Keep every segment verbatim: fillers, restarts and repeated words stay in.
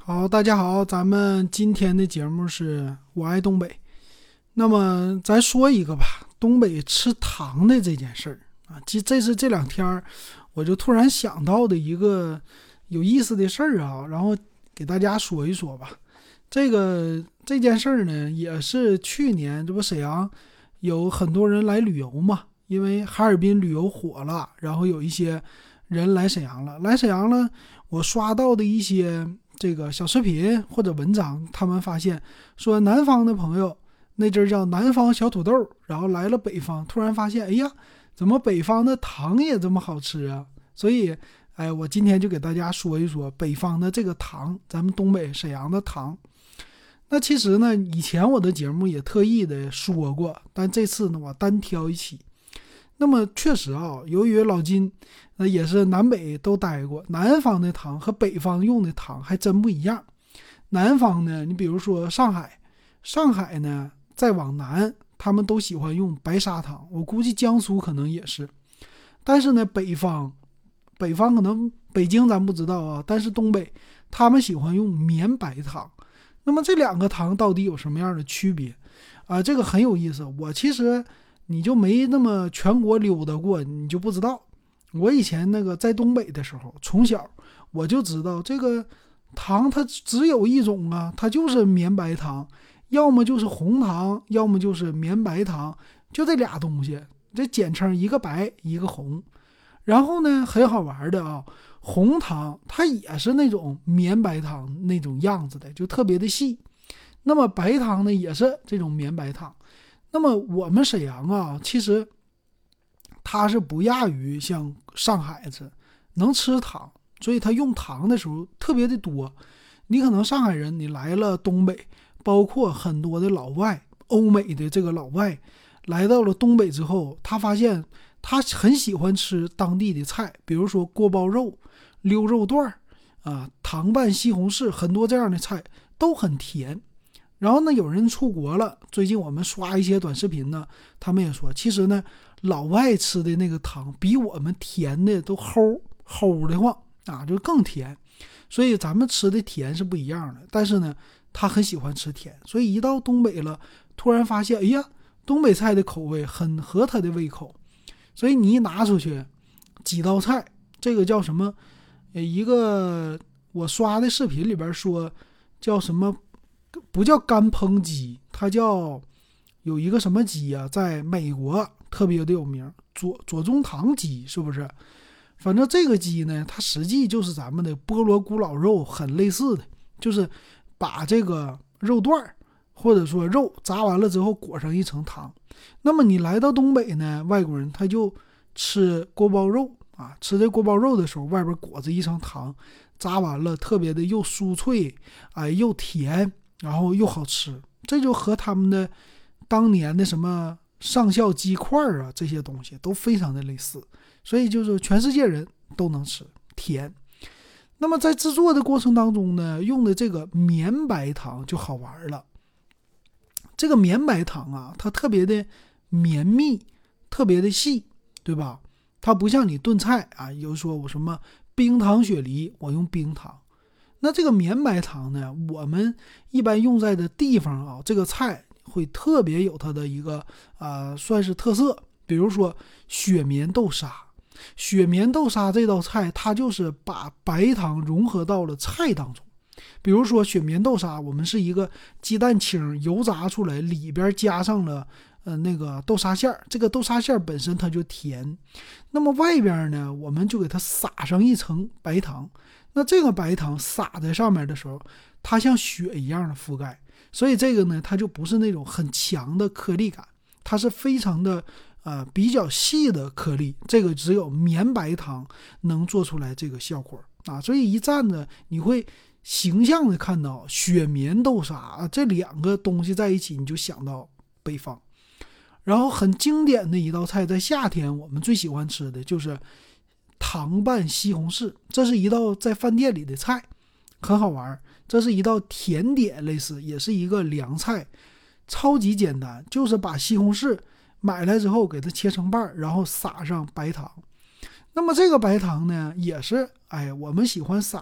好，大家好，咱们今天的节目是我爱东北。那么咱说一个吧，东北吃糖的这件事儿啊，这这是这两天我就突然想到的一个有意思的事儿啊，然后给大家说一说吧。这个这件事儿呢，也是去年这不沈阳有很多人来旅游嘛，因为哈尔滨旅游火了，然后有一些人来沈阳了，来沈阳了，我刷到的一些这个小视频或者文章，他们发现说南方的朋友那阵儿叫南方小土豆，然后来了北方，突然发现，哎呀，怎么北方的糖也这么好吃啊？所以，哎，我今天就给大家说一说北方的这个糖，咱们东北沈阳的糖。那其实呢，以前我的节目也特意的说过，但这次呢，我单挑一起。那么确实啊，由于老金那也是南北都待过，南方的糖和北方用的糖还真不一样。南方呢，你比如说上海，上海呢再往南，他们都喜欢用白砂糖，我估计江苏可能也是。但是呢，北方，北方可能北京咱不知道啊，但是东北他们喜欢用绵白糖。那么这两个糖到底有什么样的区别啊？这个很有意思。我其实你就没那么全国溜达过，你就不知道。我以前那个在东北的时候，从小我就知道这个糖它只有一种啊，它就是绵白糖，要么就是红糖，要么就是绵白糖，就这俩东西，这简称一个白一个红。然后呢，很好玩的啊，红糖它也是那种绵白糖那种样子的，就特别的细。那么白糖呢，也是这种绵白糖。那么我们沈阳啊，其实它是不亚于像上海子能吃糖，所以它用糖的时候特别的多。你可能上海人，你来了东北，包括很多的老外，欧美的这个老外来到了东北之后，他发现他很喜欢吃当地的菜，比如说锅包肉、溜肉段啊、糖拌西红柿，很多这样的菜都很甜。然后呢，有人出国了，最近我们刷一些短视频呢，他们也说，其实呢，老外吃的那个糖比我们甜的都齁齁的慌啊，就更甜。所以咱们吃的甜是不一样的，但是呢，他很喜欢吃甜，所以一到东北了，突然发现，哎呀，东北菜的口味很合他的胃口。所以你一拿出去几道菜，这个叫什么？一个我刷的视频里边说叫什么？不叫干烹鸡，它叫有一个什么鸡啊，在美国特别的有名，左左宗棠鸡是不是？反正这个鸡呢，它实际就是咱们的菠萝咕老肉很类似的，就是把这个肉段或者说肉炸完了之后裹上一层糖。那么你来到东北呢，外国人他就吃锅包肉啊，吃这锅包肉的时候外边裹着一层糖，炸完了特别的又酥脆，哎又甜，然后又好吃。这就和他们的当年的什么上校鸡块啊这些东西都非常的类似，所以就是全世界人都能吃甜。那么在制作的过程当中呢，用的这个绵白糖就好玩了。这个绵白糖啊，它特别的绵密，特别的细，对吧？它不像你炖菜啊，有说我什么冰糖雪梨，我用冰糖。那这个绵白糖呢，我们一般用在的地方啊，这个菜会特别有它的一个啊、呃，算是特色。比如说雪绵豆沙，雪绵豆沙这道菜，它就是把白糖融合到了菜当中。比如说雪绵豆沙，我们是一个鸡蛋清油炸出来，里边加上了呃那个豆沙馅儿，这个豆沙馅儿本身它就甜。那么外边呢，我们就给它撒上一层白糖。那这个白糖撒在上面的时候，它像雪一样的覆盖，所以这个呢，它就不是那种很强的颗粒感，它是非常的呃比较细的颗粒。这个只有绵白糖能做出来这个效果啊，所以一蘸呢，你会形象的看到雪绵豆沙啊这两个东西在一起，你就想到北方。然后很经典的一道菜，在夏天我们最喜欢吃的就是糖拌西红柿，这是一道在饭店里的菜，很好玩。这是一道甜点，类似也是一个凉菜，超级简单，就是把西红柿买来之后给它切成瓣，然后撒上白糖。那么这个白糖呢，也是哎，我们喜欢撒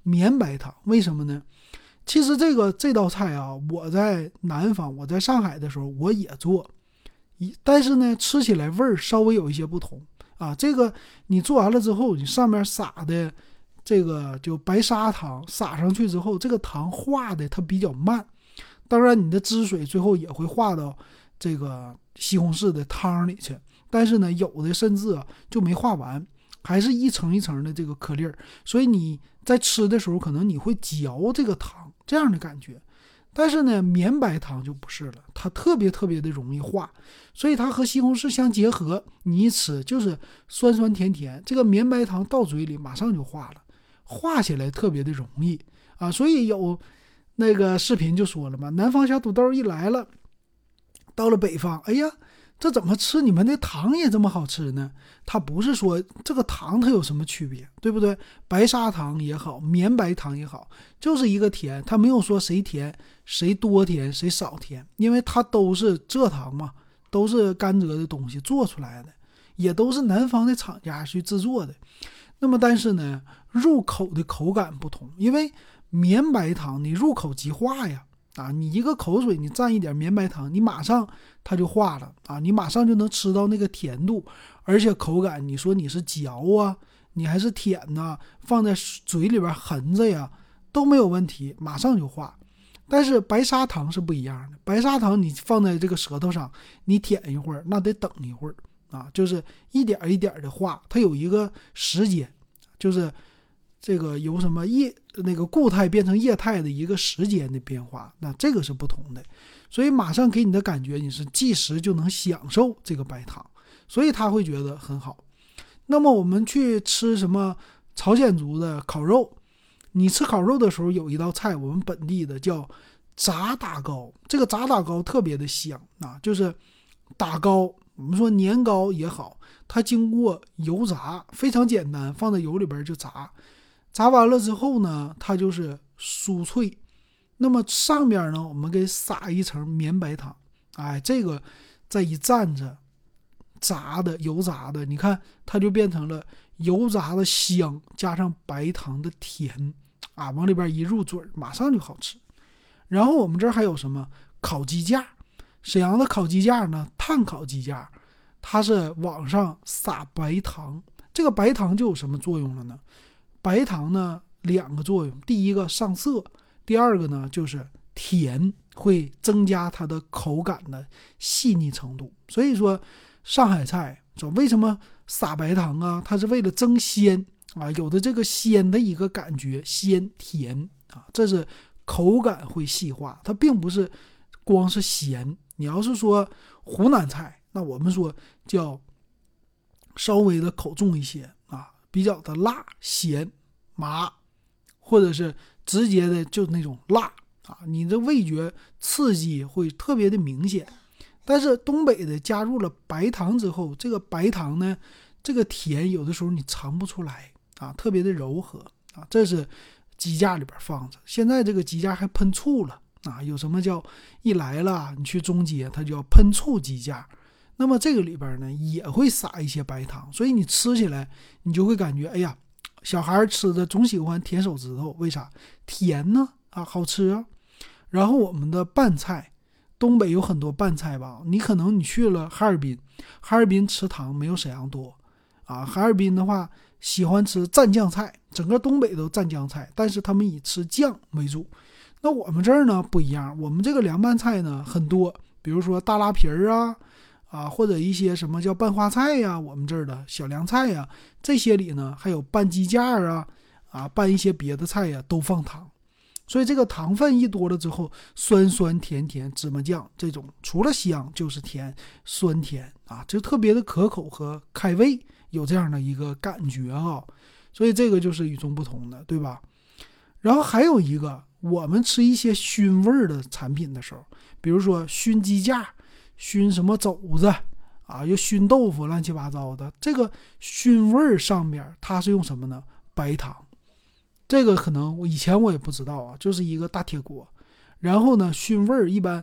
绵白糖。为什么呢？其实这个这道菜啊，我在南方，我在上海的时候我也做，但是呢，吃起来味儿稍微有一些不同啊。这个你做完了之后，你上面撒的这个就白砂糖，撒上去之后，这个糖化的它比较慢，当然你的汁水最后也会化到这个西红柿的汤里去，但是呢，有的甚至啊就没化完，还是一层一层的这个颗粒儿，所以你在吃的时候可能你会嚼这个糖这样的感觉。但是呢，绵白糖就不是了，它特别特别的容易化，所以它和西红柿相结合，你一吃就是酸酸甜甜，这个绵白糖到嘴里马上就化了，化起来特别的容易啊。所以有那个视频就说了嘛，南方小土豆一来了，到了北方，哎呀，这怎么吃你们的糖也这么好吃呢？它不是说这个糖它有什么区别，对不对？白砂糖也好，绵白糖也好，就是一个甜，它没有说谁甜谁多甜谁少甜，因为它都是蔗糖嘛，都是甘蔗的东西做出来的，也都是南方的厂家去制作的。那么但是呢，入口的口感不同，因为绵白糖你入口即化呀，啊，你一个口水你蘸一点绵白糖，你马上它就化了啊，你马上就能吃到那个甜度，而且口感你说你是嚼啊，你还是舔呐、啊，放在嘴里边含着呀都没有问题，马上就化。但是白砂糖是不一样的，白砂糖你放在这个舌头上，你舔一会儿，那得等一会儿啊，就是一点一点的化，它有一个时间，就是这个由什么液那个固态变成液态的一个时间的变化，那这个是不同的。所以马上给你的感觉你是即时就能享受这个白糖，所以他会觉得很好。那么我们去吃什么朝鲜族的烤肉，你吃烤肉的时候有一道菜我们本地的叫炸打糕，这个炸打糕特别的香啊，就是打糕，我们说年糕也好，它经过油炸，非常简单，放在油里边就炸，炸完了之后呢，它就是酥脆。那么上面呢，我们给撒一层绵白糖，哎，这个再一蘸着炸的油炸的，你看它就变成了油炸的香加上白糖的甜啊，往里边一入嘴马上就好吃。然后我们这儿还有什么烤鸡架，沈阳的烤鸡架呢，炭烤鸡架，它是往上撒白糖，这个白糖就有什么作用了呢？白糖呢两个作用，第一个上色，第二个呢就是甜，会增加它的口感的细腻程度。所以说上海菜说为什么撒白糖啊，它是为了增鲜啊，有的这个鲜的一个感觉，鲜甜啊，这是口感会细化，它并不是光是咸。你要是说湖南菜，那我们说叫稍微的口重一些啊，比较的辣咸麻，或者是直接的就那种辣啊，你的味觉刺激会特别的明显。但是东北的加入了白糖之后，这个白糖呢，这个甜有的时候你尝不出来啊，特别的柔和啊，这是鸡架里边放着。现在这个鸡架还喷醋了啊，有什么叫一来了你去中街它就要喷醋鸡架，那么这个里边呢也会撒一些白糖，所以你吃起来你就会感觉，哎呀，小孩吃的总喜欢舔手指头，为啥？甜呢啊，好吃啊。然后我们的拌菜，东北有很多拌菜吧，你可能你去了哈尔滨，哈尔滨吃糖没有沈阳多啊，哈尔滨的话喜欢吃蘸酱菜，整个东北都蘸酱菜，但是他们以吃酱为主。那我们这儿呢不一样，我们这个凉拌菜呢很多，比如说大拉皮儿啊啊，或者一些什么叫拌花菜呀、啊，我们这儿的小凉菜呀、啊，这些里呢还有拌鸡架啊啊，拌一些别的菜呀、啊、都放糖。所以这个糖分一多了之后，酸酸甜甜芝麻酱这种除了香就是甜，酸甜啊，就特别的可口和开胃，有这样的一个感觉啊。所以这个就是与众不同的，对吧？然后还有一个，我们吃一些熏味的产品的时候，比如说熏鸡架、熏什么肘子啊，又熏豆腐，乱七八糟的，这个熏味上面它是用什么呢？白糖。这个可能我以前我也不知道啊，就是一个大铁锅，然后呢熏味一般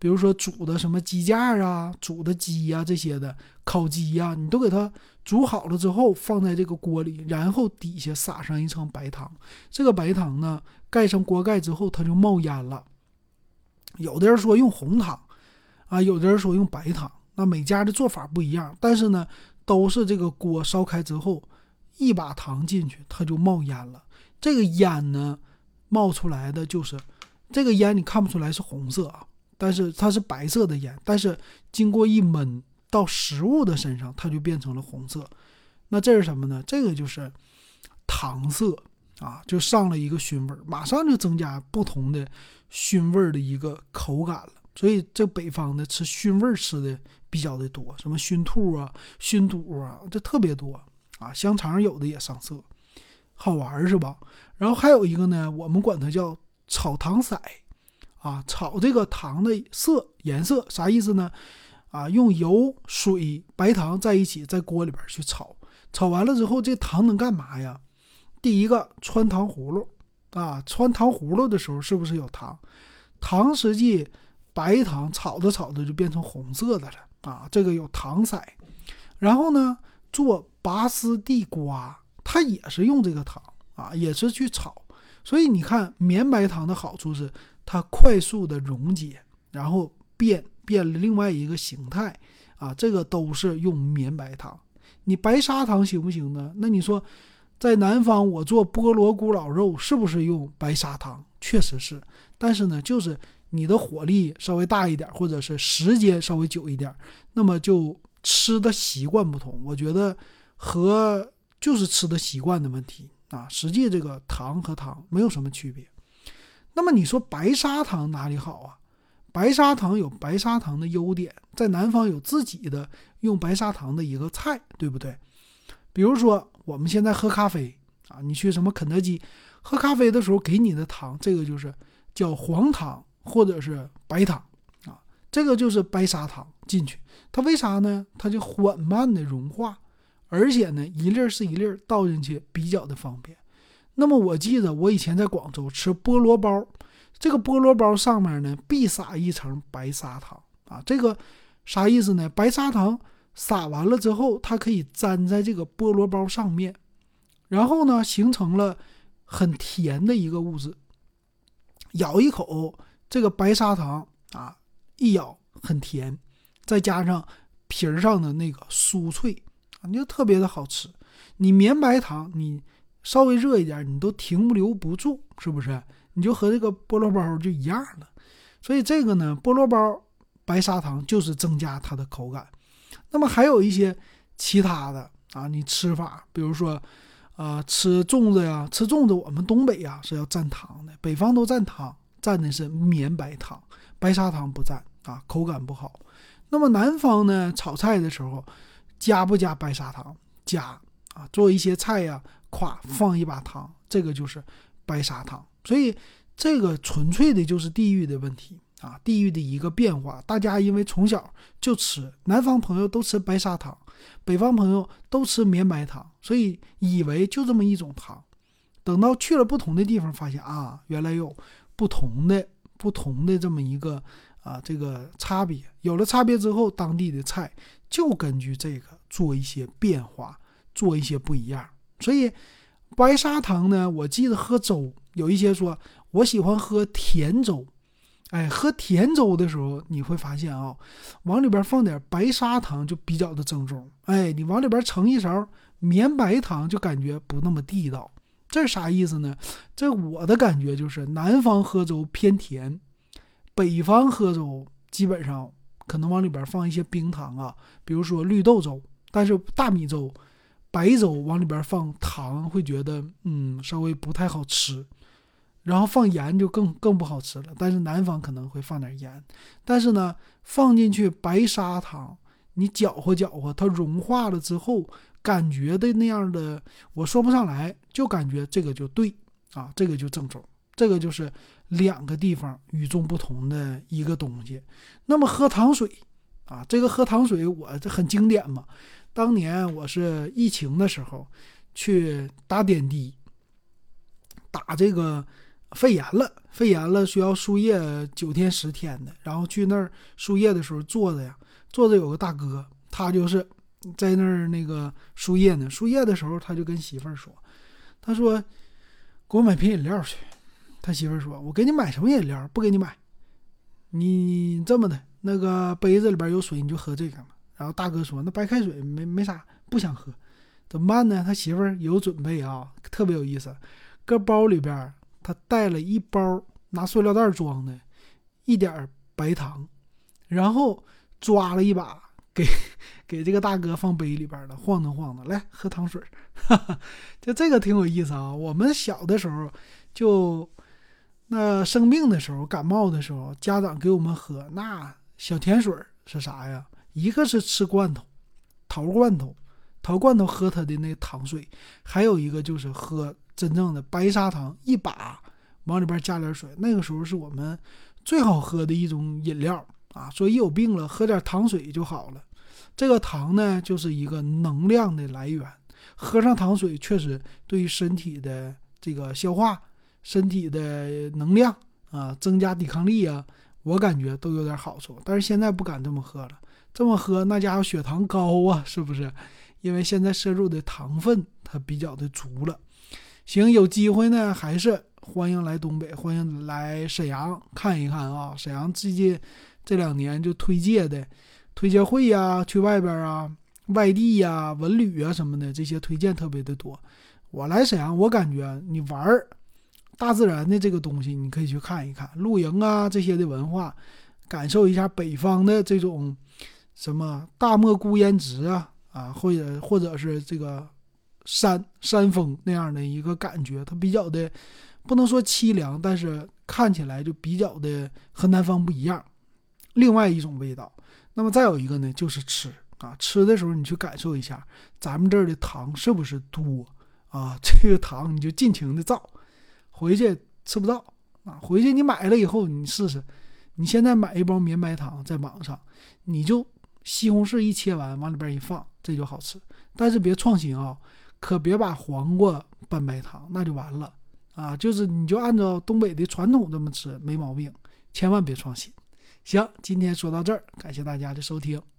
比如说煮的什么鸡架啊、煮的鸡呀、这些的烤鸡呀，你都给它煮好了之后放在这个锅里，然后底下撒上一层白糖。这个白糖呢，盖上锅盖之后它就冒烟了。有的人说用红糖啊，有的人说用白糖，那每家的做法不一样，但是呢，都是这个锅烧开之后，一把糖进去，它就冒烟了。这个烟呢，冒出来的就是这个烟，你看不出来是红色啊，但是它是白色的烟，但是经过一焖到食物的身上，它就变成了红色。那这是什么呢？这个就是糖色啊，就上了一个熏味，马上就增加不同的熏味的一个口感了。所以这北方的吃熏味吃的比较的多，什么熏兔啊、熏肚啊，这特别多啊。香肠有的也上色，好玩是吧？然后还有一个呢，我们管它叫炒糖色啊，炒这个糖的色颜色啥意思呢？啊，用油、水、白糖在一起在锅里边去炒，炒完了之后，这糖能干嘛呀？第一个穿糖葫芦啊，穿糖葫芦的时候是不是有糖？糖实际白糖炒着炒着就变成红色的了啊，这个有糖色。然后呢，做拔丝地瓜，它也是用这个糖啊，也是去炒。所以你看，绵白糖的好处是它快速的溶解，然后变变了另外一个形态啊，这个都是用绵白糖。你白砂糖行不行呢？那你说在南方我做菠萝咕老肉是不是用白砂糖？确实是，但是呢，就是你的火力稍微大一点，或者是时间稍微久一点，那么就吃的习惯不同。我觉得和就是吃的习惯的问题啊，实际这个糖和糖没有什么区别。那么你说白砂糖哪里好啊？白砂糖有白砂糖的优点，在南方有自己的用白砂糖的一个菜，对不对？比如说我们现在喝咖啡啊，你去什么肯德基喝咖啡的时候给你的糖，这个就是叫黄糖或者是白糖啊，这个就是白砂糖进去。它为啥呢？它就缓慢的融化，而且呢一粒是一粒倒进去比较的方便。那么我记得我以前在广州吃菠萝包，这个菠萝包上面呢必撒一层白砂糖啊，这个啥意思呢？白砂糖撒完了之后，它可以粘在这个菠萝包上面，然后呢形成了很甜的一个物质。咬一口这个白砂糖啊，一咬很甜，再加上皮儿上的那个酥脆啊，你就特别的好吃。你绵白糖你稍微热一点你都停留不住，是不是？你就和这个菠萝包就一样了。所以这个呢，菠萝包白砂糖就是增加它的口感。那么还有一些其他的啊，你吃法，比如说呃，吃粽子呀，吃粽子我们东北呀是要蘸糖的，北方都蘸糖，蘸的是绵白糖，白砂糖不蘸啊，口感不好。那么南方呢，炒菜的时候加不加白砂糖？加啊，做一些菜呀，咵放一把糖，这个就是白砂糖。所以这个纯粹的就是地域的问题啊，地域的一个变化。大家因为从小就吃，南方朋友都吃白砂糖，北方朋友都吃绵白糖，所以以为就这么一种糖。等到去了不同的地方，发现啊，原来有不同的不同的这么一个啊这个差别。有了差别之后，当地的菜就根据这个做一些变化，做一些不一样。所以白砂糖呢，我记得喝粥，有一些说我喜欢喝甜粥。哎，喝甜粥的时候你会发现啊，往里边放点白砂糖就比较的正宗。哎，你往里边盛一勺绵白糖就感觉不那么地道。这是啥意思呢？这我的感觉就是南方喝粥偏甜，北方喝粥基本上可能往里边放一些冰糖啊，比如说绿豆粥，但是大米粥、白粥往里边放糖会觉得嗯稍微不太好吃。然后放盐就更更不好吃了，但是南方可能会放点盐，但是呢，放进去白砂糖，你搅和搅和，它融化了之后，感觉的那样的，我说不上来，就感觉这个就对啊，这个就正宗，这个就是两个地方与众不同的一个东西。那么喝糖水啊，这个喝糖水我这很经典嘛，当年我是疫情的时候去打点滴，打这个。 肺炎了，肺炎了需要输液九天十天的，然后去那儿输液的时候坐着呀，坐着有个大哥，他就是在那儿那个输液呢，输液的时候他就跟媳妇儿说，他说给我买瓶饮料去。他媳妇儿说，我给你买什么饮料？不给你买，你这么的，那个杯子里边有水你就喝这个嘛。然后大哥说，那白开水没没啥，不想喝，怎么办呢？他媳妇儿有准备啊，特别有意思，搁包里边他带了一包拿塑料袋装的一点白糖，然后抓了一把给给这个大哥放杯里边了，晃荡晃荡，来喝糖水。哈哈，就这个挺有意思啊。我们小的时候就那生病的时候感冒的时候，家长给我们喝那小甜水是啥呀？一个是吃罐头，桃罐头，桃罐头喝它的那糖水，还有一个就是喝真正的白砂糖，一把往里边加点水，那个时候是我们最好喝的一种饮料啊。说一有病了喝点糖水就好了。这个糖呢就是一个能量的来源，喝上糖水确实对于身体的这个消化、身体的能量啊、增加抵抗力啊，我感觉都有点好处。但是现在不敢这么喝了，这么喝那家伙血糖高啊，是不是？因为现在摄入的糖分它比较的足了。行，有机会呢还是欢迎来东北，欢迎来沈阳看一看啊。沈阳最近这两年就推介的推介会呀，去外边啊、外地呀、文旅啊什么的，这些推荐特别的多。我来沈阳，我感觉你玩大自然的这个东西，你可以去看一看露营啊这些的文化，感受一下北方的这种什么大漠孤烟直啊啊，或者或者是这个山山峰那样的一个感觉，它比较的不能说凄凉，但是看起来就比较的和南方不一样，另外一种味道。那么再有一个呢，就是吃啊，吃的时候你去感受一下，咱们这儿的糖是不是多啊？这个糖你就尽情的造，回去吃不到啊。回去你买了以后，你试试，你现在买一包绵白糖在网上，你就西红柿一切完往里边一放，这就好吃。但是别创新啊，可别把黄瓜拌白糖，那就完了啊。就是你就按照东北的传统这么吃没毛病，千万别创新。行，今天说到这儿，感谢大家的收听。